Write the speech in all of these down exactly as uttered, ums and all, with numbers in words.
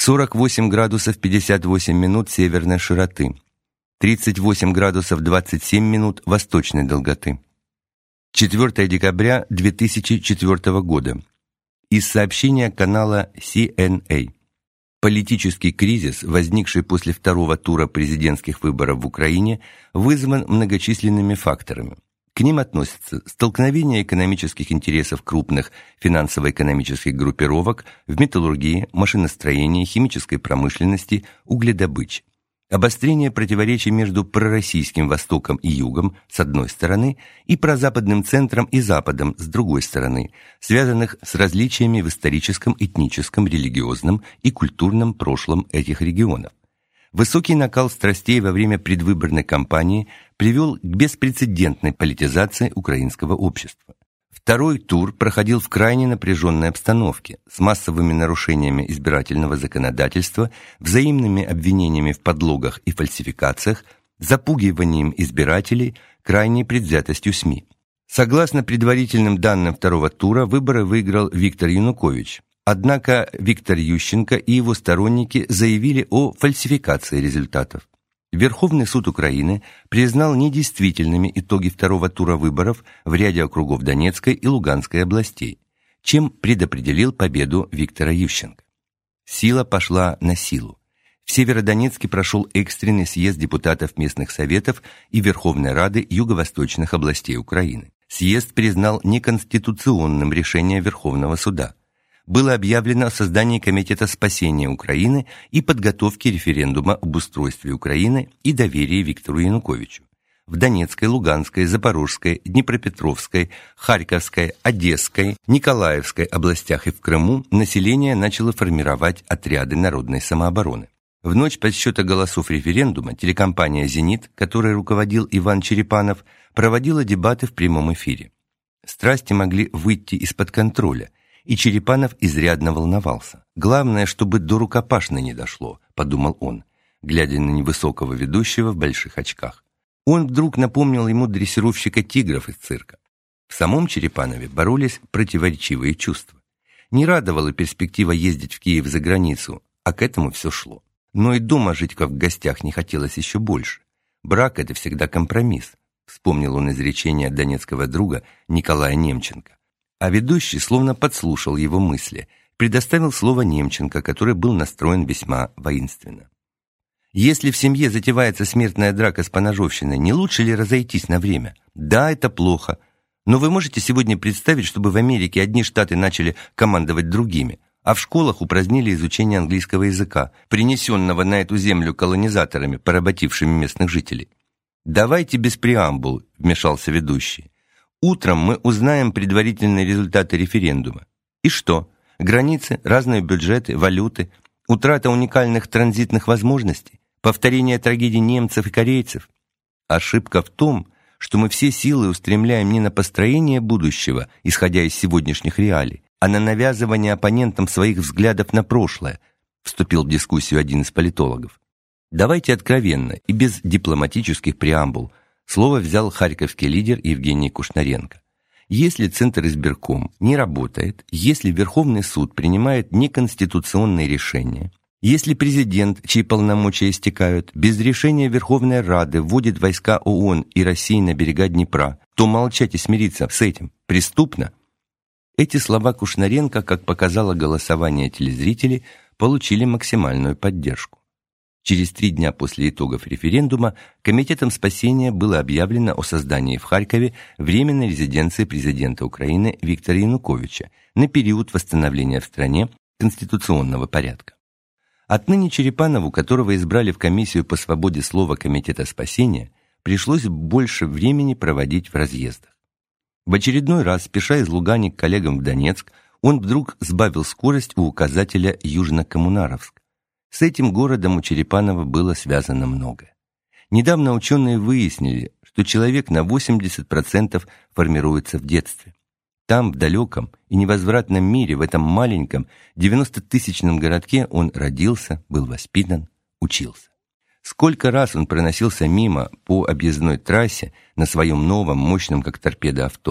сорок восемь градусов пятьдесят восемь минут северной широты, тридцать восемь градусов двадцать семь минут восточной долготы. четвёртого декабря две тысячи четвёртого года. Из сообщения канала си эн эй. Политический кризис, возникший после второго тура президентских выборов в Украине, вызван многочисленными факторами. К ним относятся столкновение экономических интересов крупных финансово-экономических группировок в металлургии, машиностроении, химической промышленности, угледобыче, обострение противоречий между пророссийским Востоком и Югом с одной стороны и прозападным Центром и Западом с другой стороны, связанных с различиями в историческом, этническом, религиозном и культурном прошлом этих регионов. Высокий накал страстей во время предвыборной кампании привел к беспрецедентной политизации украинского общества. Второй тур проходил в крайне напряженной обстановке, с массовыми нарушениями избирательного законодательства, взаимными обвинениями в подлогах и фальсификациях, запугиванием избирателей, крайней предвзятостью СМИ. Согласно предварительным данным второго тура, выборы выиграл Виктор Янукович. Однако Виктор Ющенко и его сторонники заявили о фальсификации результатов. Верховный суд Украины признал недействительными итоги второго тура выборов в ряде округов Донецкой и Луганской областей, чем предопределил победу Виктора Ющенко. Сила пошла на силу. В Северодонецке прошел экстренный съезд депутатов местных советов и Верховной Рады юго-восточных областей Украины. Съезд признал неконституционным решение Верховного суда. Было объявлено о создании Комитета спасения Украины и подготовки референдума об устройстве Украины и доверии Виктору Януковичу. В Донецкой, Луганской, Запорожской, Днепропетровской, Харьковской, Одесской, Николаевской областях и в Крыму население начало формировать отряды народной самообороны. В ночь подсчета голосов референдума телекомпания «Зенит», которой руководил Иван Черепанов, проводила дебаты в прямом эфире. Страсти могли выйти из-под контроля, и Черепанов изрядно волновался. «Главное, чтобы до рукопашной не дошло», — подумал он, глядя на невысокого ведущего в больших очках. Он вдруг напомнил ему дрессировщика тигров из цирка. В самом Черепанове боролись противоречивые чувства. Не радовала перспектива ездить в Киев за границу, а к этому все шло. Но и дома жить как в гостях не хотелось еще больше. Брак — это всегда компромисс, вспомнил он изречение донецкого друга Николая Немченко. А ведущий словно подслушал его мысли, предоставил слово Немченко, который был настроен весьма воинственно. Если в семье затевается смертная драка с поножовщиной, не лучше ли разойтись на время? Да, это плохо. Но вы можете сегодня представить, чтобы в Америке одни штаты начали командовать другими, а в школах упразднили изучение английского языка, принесенного на эту землю колонизаторами, поработившими местных жителей? «Давайте без преамбул», — вмешался ведущий. «Утром мы узнаем предварительные результаты референдума. И что? Границы, разные бюджеты, валюты, утрата уникальных транзитных возможностей, повторение трагедий немцев и корейцев. Ошибка в том, что мы все силы устремляем не на построение будущего, исходя из сегодняшних реалий, а на навязывание оппонентам своих взглядов на прошлое», вступил в дискуссию один из политологов. «Давайте откровенно и без дипломатических преамбул». Слово взял харьковский лидер Евгений Кушнаренко. Если Центр избирком не работает, если Верховный суд принимает неконституционные решения, если президент, чьи полномочия истекают, без решения Верховной Рады вводит войска ООН и России на берега Днепра, то молчать и смириться с этим преступно. Эти слова Кушнаренко, как показало голосование телезрителей, получили максимальную поддержку. Через три дня после итогов референдума Комитетом спасения было объявлено о создании в Харькове временной резиденции президента Украины Виктора Януковича на период восстановления в стране конституционного порядка. Отныне Черепанову, которого избрали в комиссию по свободе слова Комитета спасения, пришлось больше времени проводить в разъездах. В очередной раз, спеша из Лугани к коллегам в Донецк, он вдруг сбавил скорость у указателя Южно-Коммунаровск. С этим городом у Черепанова было связано многое. Недавно ученые выяснили, что человек на восемьдесят процентов формируется в детстве. Там, в далеком и невозвратном мире, в этом маленьком девяностотысячном городке он родился, был воспитан, учился. Сколько раз он проносился мимо по объездной трассе на своем новом, мощном, как торпеда, авто.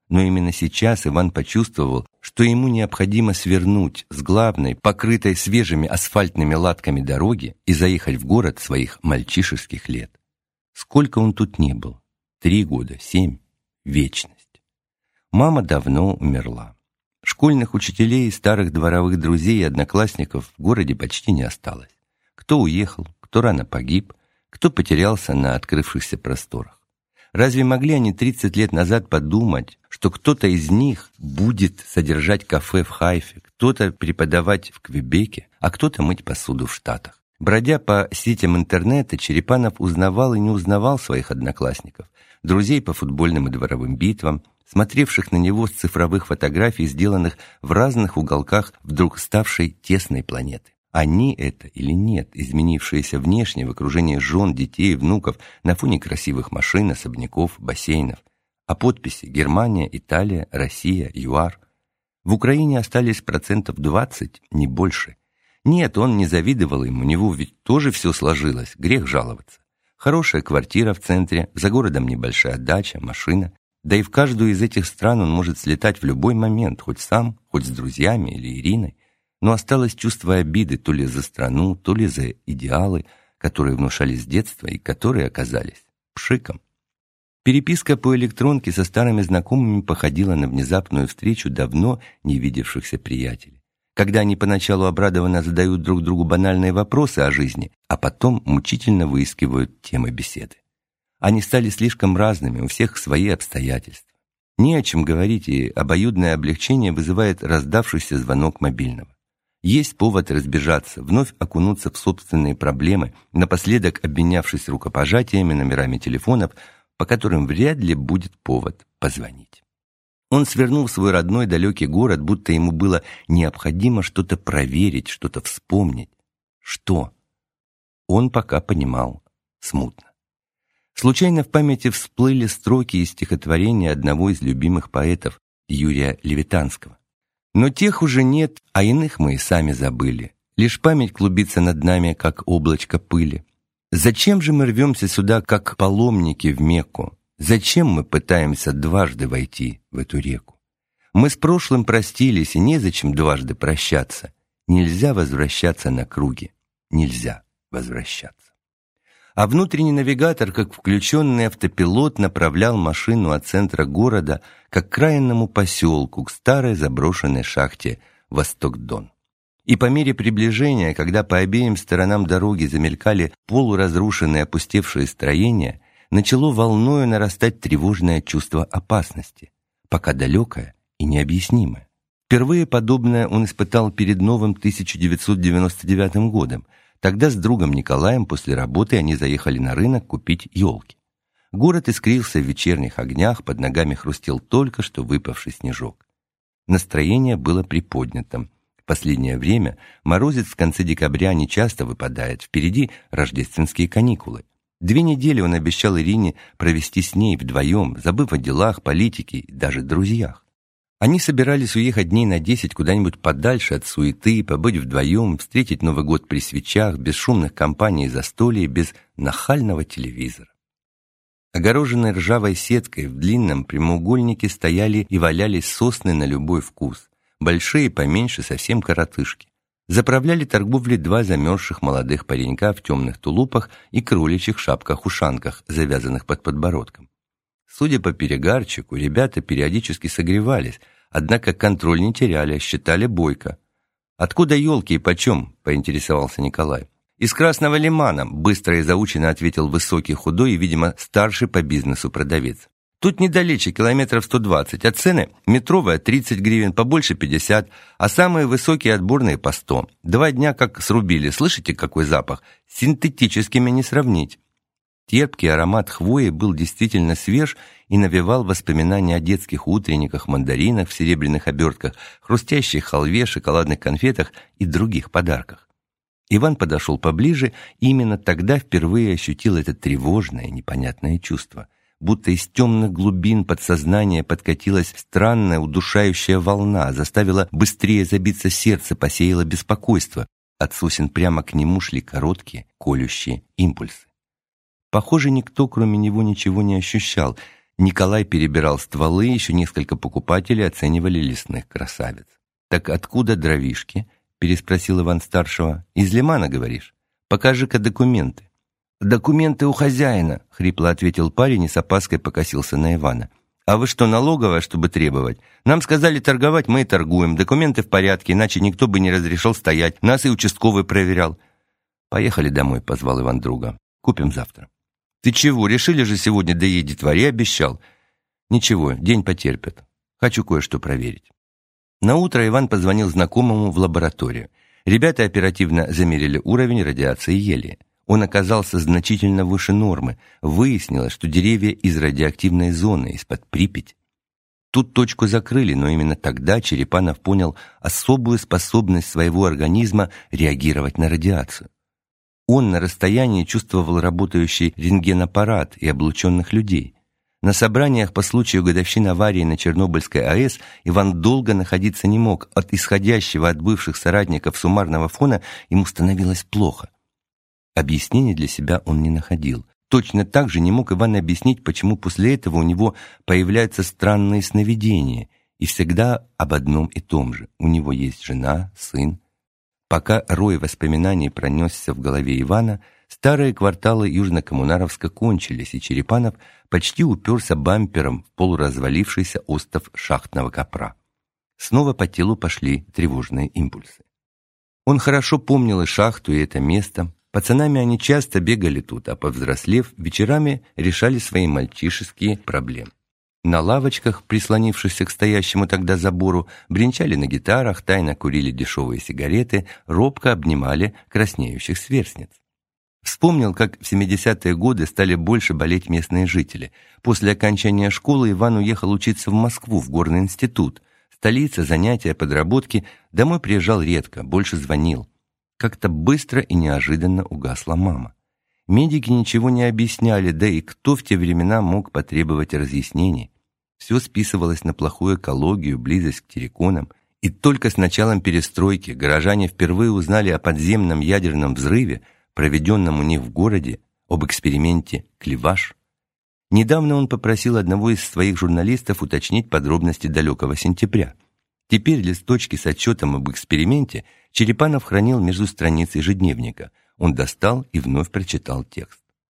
Но именно сейчас Иван почувствовал, что ему необходимо свернуть с главной, покрытой свежими асфальтными латками дороги и заехать в город своих мальчишеских лет. Сколько он тут не был? Три года, семь, вечность. Мама давно умерла. Школьных учителей, старых дворовых друзей и одноклассников в городе почти не осталось. Кто уехал, кто рано погиб, кто потерялся на открывшихся просторах. Разве могли они тридцать лет назад подумать, что кто-то из них будет содержать кафе в Хайфе, кто-то преподавать в Квебеке, а кто-то мыть посуду в Штатах? Бродя по сетям интернета, Черепанов узнавал и не узнавал своих одноклассников, друзей по футбольным и дворовым битвам, смотревших на него с цифровых фотографий, сделанных в разных уголках вдруг ставшей тесной планеты. Они это или нет, изменившиеся внешне в окружении жен, детей, внуков, на фоне красивых машин, особняков, бассейнов. А подписи «Германия», «Италия», «Россия», «ЮАР». В Украине остались процентов двадцать, не больше. Нет, он не завидовал им, у него ведь тоже все сложилось, грех жаловаться. Хорошая квартира в центре, за городом небольшая дача, машина. Да и в каждую из этих стран он может слетать в любой момент, хоть сам, хоть с друзьями или Ириной. Но осталось чувство обиды то ли за страну, то ли за идеалы, которые внушались с детства и которые оказались пшиком. Переписка по электронке со старыми знакомыми походила на внезапную встречу давно не видевшихся приятелей, когда они поначалу обрадованно задают друг другу банальные вопросы о жизни, а потом мучительно выискивают темы беседы. Они стали слишком разными, у всех свои обстоятельства. Не о чем говорить, и обоюдное облегчение вызывает раздавшийся звонок мобильного. Есть повод разбежаться, вновь окунуться в собственные проблемы, напоследок обменявшись рукопожатиями, номерами телефонов, по которым вряд ли будет повод позвонить. Он свернул в свой родной далекий город, будто ему было необходимо что-то проверить, что-то вспомнить. Что? Он пока понимал смутно. Случайно в памяти всплыли строки из стихотворения одного из любимых поэтов, Юрия Левитанского. Но тех уже нет, а иных мы и сами забыли. Лишь память клубится над нами, как облачко пыли. Зачем же мы рвемся сюда, как паломники в Мекку? Зачем мы пытаемся дважды войти в эту реку? Мы с прошлым простились, и незачем дважды прощаться. Нельзя возвращаться на круги. Нельзя возвращаться. А внутренний навигатор, как включенный автопилот, направлял машину от центра города к окраинному поселку, к старой заброшенной шахте Восток-Дон. И по мере приближения, когда по обеим сторонам дороги замелькали полуразрушенные опустевшие строения, начало волною нарастать тревожное чувство опасности, пока далекое и необъяснимое. Впервые подобное он испытал перед новым тысяча девятьсот девяносто девятым годом. Тогда с другом Николаем после работы они заехали на рынок купить елки. Город искрился в вечерних огнях, под ногами хрустел только что выпавший снежок. Настроение было приподнятым. В последнее время морозец в конце декабря нечасто выпадает, впереди рождественские каникулы. Две недели он обещал Ирине провести с ней вдвоем, забыв о делах, политике и даже друзьях. Они собирались уехать дней на десять куда-нибудь подальше от суеты, побыть вдвоем, встретить Новый год при свечах, без шумных компаний и застолий, без нахального телевизора. Огороженные ржавой сеткой в длинном прямоугольнике стояли и валялись сосны на любой вкус, большие, поменьше, совсем коротышки. Заправляли торговлей два замерзших молодых паренька в темных тулупах и кроличьих шапках-ушанках, завязанных под подбородком. Судя по перегарчику, ребята периодически согревались, однако контроль не теряли, считали бойко. «Откуда елки и почем?» — поинтересовался Николай. «Из Красного Лимана», — быстро и заучено ответил высокий, худой и, видимо, старший по бизнесу продавец. «Тут недалече, километров сто двадцать, а цены метровая тридцать гривен, побольше пятьдесят, а самые высокие отборные по сто. Два дня как срубили, слышите, какой запах? С синтетическими не сравнить». Терпкий аромат хвои был действительно свеж и навевал воспоминания о детских утренниках, мандаринах в серебряных обертках, хрустящей халве, шоколадных конфетах и других подарках. Иван подошел поближе и именно тогда впервые ощутил это тревожное, непонятное чувство. Будто из темных глубин подсознания подкатилась странная удушающая волна, заставила быстрее забиться сердце, посеяла беспокойство. От сосен прямо к нему шли короткие, колющие импульсы. Похоже, никто, кроме него, ничего не ощущал. Николай перебирал стволы, еще несколько покупателей оценивали лесных красавиц. «Так откуда дровишки?» — переспросил Иван-старшего. «Из Лимана, говоришь? Покажи-ка документы». «Документы у хозяина», — хрипло ответил парень и с опаской покосился на Ивана. «А вы что, налоговая, чтобы требовать? Нам сказали торговать, мы и торгуем. Документы в порядке, иначе никто бы не разрешил стоять. Нас и участковый проверял». «Поехали домой», — позвал Иван друга. «Купим завтра». «Ты чего, решили же сегодня доедет, детворе обещал?» «Ничего, день потерпит. Хочу кое-что проверить». Наутро Иван позвонил знакомому в лабораторию. Ребята оперативно замерили уровень радиации гелия. Он оказался значительно выше нормы. Выяснилось, что деревья из радиоактивной зоны, из-под Припяти. Тут точку закрыли, но именно тогда Черепанов понял особую способность своего организма реагировать на радиацию. Он на расстоянии чувствовал работающий рентгенаппарат и облученных людей. На собраниях по случаю годовщины аварии на Чернобыльской АЭС Иван долго находиться не мог. От исходящего от бывших соратников суммарного фона ему становилось плохо. Объяснений для себя он не находил. Точно так же не мог Иван объяснить, почему после этого у него появляются странные сновидения, и всегда об одном и том же. У него есть жена, сын. Пока рой воспоминаний пронесся в голове Ивана, старые кварталы Южно-Коммунаровска кончились, и Черепанов почти уперся бампером в полуразвалившийся остов шахтного копра. Снова по телу пошли тревожные импульсы. Он хорошо помнил и шахту, и это место. Пацанами они часто бегали тут, а повзрослев, вечерами решали свои мальчишеские проблемы. На лавочках, прислонившихся к стоящему тогда забору, бренчали на гитарах, тайно курили дешевые сигареты, робко обнимали краснеющих сверстниц. Вспомнил, как в семидесятые годы стали больше болеть местные жители. После окончания школы Иван уехал учиться в Москву, в горный институт. Столица, занятия, подработки. Домой приезжал редко, больше звонил. Как-то быстро и неожиданно угасла мама. Медики ничего не объясняли, да и кто в те времена мог потребовать разъяснений? Все списывалось на плохую экологию, близость к терриконам. И только с началом перестройки горожане впервые узнали о подземном ядерном взрыве, проведенном у них в городе, об эксперименте «Клеваш». Недавно он попросил одного из своих журналистов уточнить подробности далекого сентября. Теперь листочки с отчетом об эксперименте Черепанов хранил между страниц ежедневника. Он достал и вновь прочитал текст.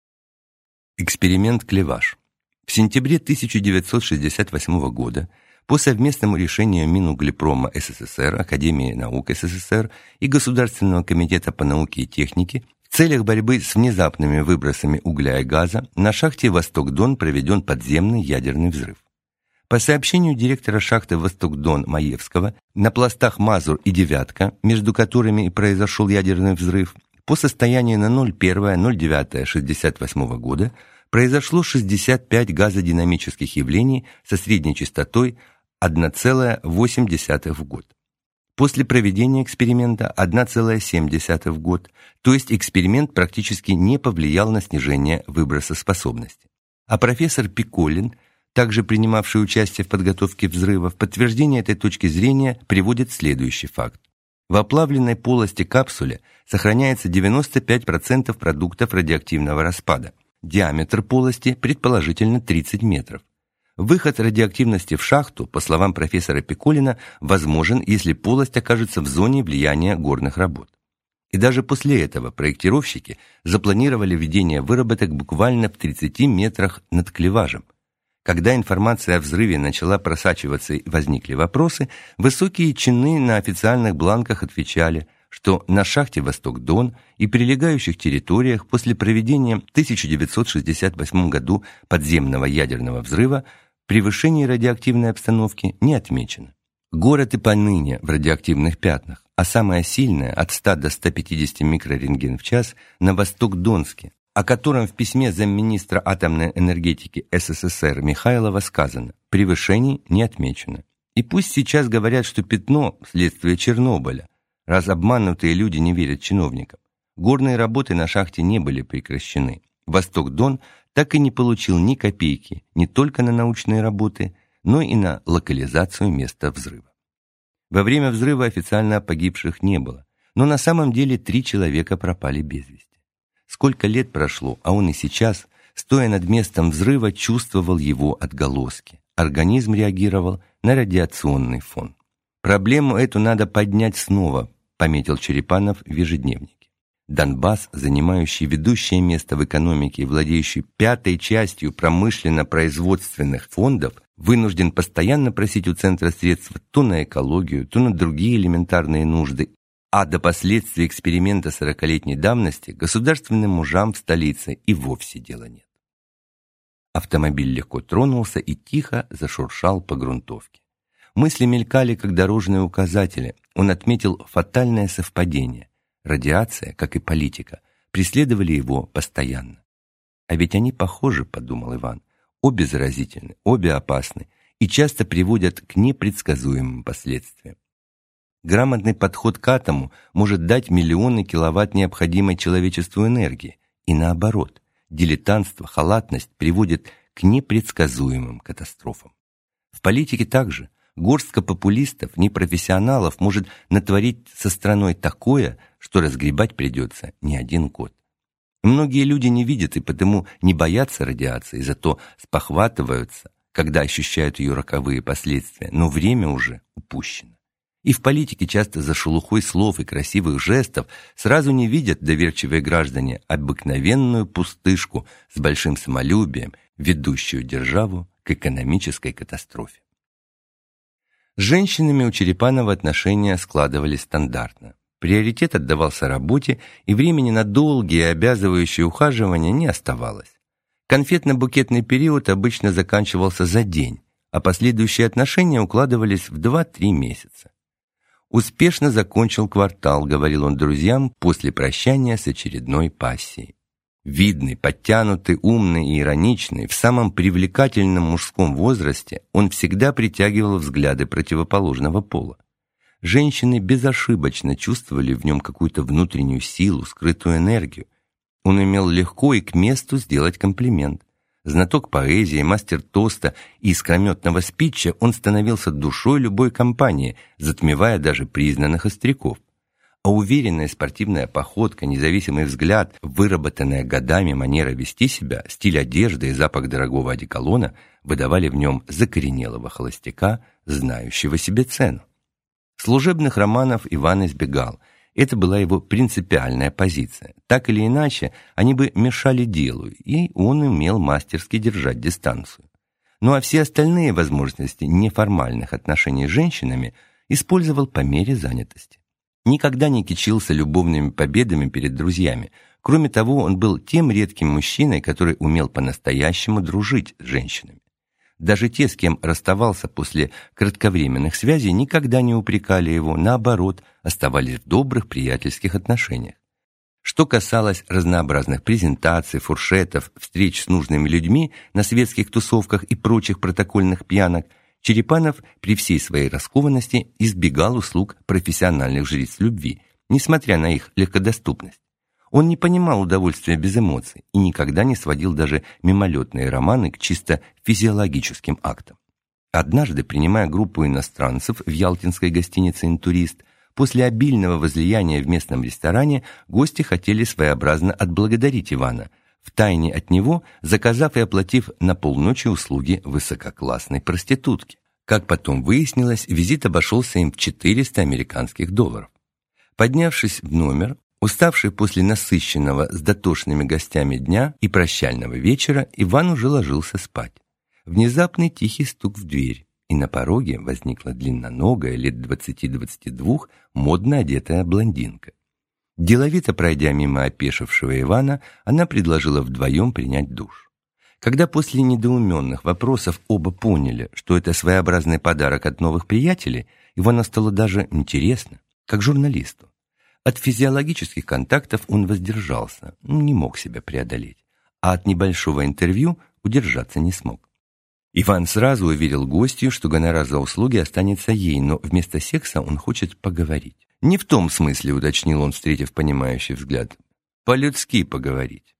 Эксперимент «Клеваш». В сентябре тысяча девятьсот шестьдесят восьмого года по совместному решению Минуглепрома СССР, Академии наук СССР и Государственного комитета по науке и технике в целях борьбы с внезапными выбросами угля и газа на шахте «Восток-Дон» проведен подземный ядерный взрыв. По сообщению директора шахты «Восток-Дон» Маевского, на пластах «Мазур» и «Девятка», между которыми и произошел ядерный взрыв, по состоянию на ноль первое ноль девятое шестьдесят восьмого года произошло шестьдесят пять газодинамических явлений со средней частотой одна целая восемь десятых в год. После проведения эксперимента одна целая семь десятых в год, то есть эксперимент практически не повлиял на снижение выбрососпособности. А профессор Пиколин, также принимавший участие в подготовке взрыва, в подтверждение этой точки зрения приводит следующий факт. В оплавленной полости капсулы сохраняется девяносто пять процентов продуктов радиоактивного распада. Диаметр полости предположительно тридцать метров. Выход радиоактивности в шахту, по словам профессора Пиколина, возможен, если полость окажется в зоне влияния горных работ. И даже после этого проектировщики запланировали введение выработок буквально в тридцати метрах над Клеважем. Когда информация о взрыве начала просачиваться и возникли вопросы, высокие чины на официальных бланках отвечали, что на шахте «Восток-Дон» и прилегающих территориях после проведения в тысяча девятьсот шестьдесят восьмом году подземного ядерного взрыва превышение радиоактивной обстановки не отмечено. Город и поныне в радиоактивных пятнах, а самое сильное от ста до ста пятидесяти микрорентген в час на Восток-Донске, о котором в письме замминистра атомной энергетики СССР Михайлова сказано «превышений не отмечено». И пусть сейчас говорят, что пятно – следствие Чернобыля, раз обманутые люди не верят чиновникам. Горные работы на шахте не были прекращены. Восток-Дон так и не получил ни копейки не только на научные работы, но и на локализацию места взрыва. Во время взрыва официально погибших не было, но на самом деле три человека пропали без вести. Сколько лет прошло, а он и сейчас стоя над местом взрыва, чувствовал его отголоски. Организм реагировал на радиационный фон. «Проблему эту надо поднять снова», — пометил Черепанов в ежедневнике. Донбасс, занимающий ведущее место в экономике и владеющий пятой частью промышленно-производственных фондов, вынужден постоянно просить у центра средства то на экологию, то на другие элементарные нужды, а до последствий эксперимента сорокалетней давности государственным мужам в столице и вовсе дела нет. Автомобиль легко тронулся и тихо зашуршал по грунтовке. Мысли мелькали, как дорожные указатели. Он отметил фатальное совпадение. Радиация, как и политика, преследовали его постоянно. «А ведь они похожи», — подумал Иван. «Обе заразительны, обе опасны и часто приводят к непредсказуемым последствиям. Грамотный подход к атому может дать миллионы киловатт необходимой человечеству энергии, и наоборот, дилетантство, халатность приводят к непредсказуемым катастрофам. В политике также горстка популистов, непрофессионалов может натворить со страной такое, что разгребать придется не один год. Многие люди не видят и потому не боятся радиации, зато спохватываются, когда ощущают ее роковые последствия, но время уже упущено. И в политике часто за шелухой слов и красивых жестов сразу не видят доверчивые граждане обыкновенную пустышку с большим самолюбием, ведущую державу к экономической катастрофе. С женщинами у Черепанова отношения складывались стандартно. Приоритет отдавался работе, и времени на долгие и обязывающие ухаживания не оставалось. Конфетно-букетный период обычно заканчивался за день, а последующие отношения укладывались в два-три месяца. «Успешно закончил квартал», — говорил он друзьям после прощания с очередной пассией. Видный, подтянутый, умный и ироничный, в самом привлекательном мужском возрасте он всегда притягивал взгляды противоположного пола. Женщины безошибочно чувствовали в нем какую-то внутреннюю силу, скрытую энергию. Он умел легко и к месту сделать комплимент. Знаток поэзии, мастер тоста и искрометного спича, он становился душой любой компании, затмевая даже признанных остряков. А уверенная спортивная походка, независимый взгляд, выработанная годами манера вести себя, стиль одежды и запах дорогого одеколона выдавали в нем закоренелого холостяка, знающего себе цену. Служебных романов Иван избегал. Это была его принципиальная позиция. Так или иначе, они бы мешали делу, и он умел мастерски держать дистанцию. Ну а все остальные возможности неформальных отношений с женщинами использовал по мере занятости. Никогда не кичился любовными победами перед друзьями. Кроме того, он был тем редким мужчиной, который умел по-настоящему дружить с женщинами. Даже те, с кем расставался после кратковременных связей, никогда не упрекали его, наоборот, оставались в добрых приятельских отношениях. Что касалось разнообразных презентаций, фуршетов, встреч с нужными людьми на светских тусовках и прочих протокольных пьянок, Черепанов при всей своей раскованности избегал услуг профессиональных жриц любви, несмотря на их легкодоступность. Он не понимал удовольствия без эмоций и никогда не сводил даже мимолетные романы к чисто физиологическим актам. Однажды, принимая группу иностранцев в ялтинской гостинице «Интурист», после обильного возлияния в местном ресторане гости хотели своеобразно отблагодарить Ивана, втайне от него заказав и оплатив на полночи услуги высококлассной проститутки. Как потом выяснилось, визит обошелся им в четыреста американских долларов. Поднявшись в номер, уставший после насыщенного с дотошными гостями дня и прощального вечера, Иван уже ложился спать. Внезапный тихий стук в дверь, и на пороге возникла длинноногая, лет двадцати-двадцати двух, модно одетая блондинка. Деловито пройдя мимо опешившего Ивана, она предложила вдвоем принять душ. Когда после недоуменных вопросов оба поняли, что это своеобразный подарок от новых приятелей, Ивану стало даже интересно, как журналисту. От физиологических контактов он воздержался, не мог себя преодолеть, а от небольшого интервью удержаться не смог. Иван сразу уверил гостью, что гонорар за услуги останется ей, но вместо секса он хочет поговорить. Не в том смысле, уточнил он, встретив понимающий взгляд. По-людски поговорить.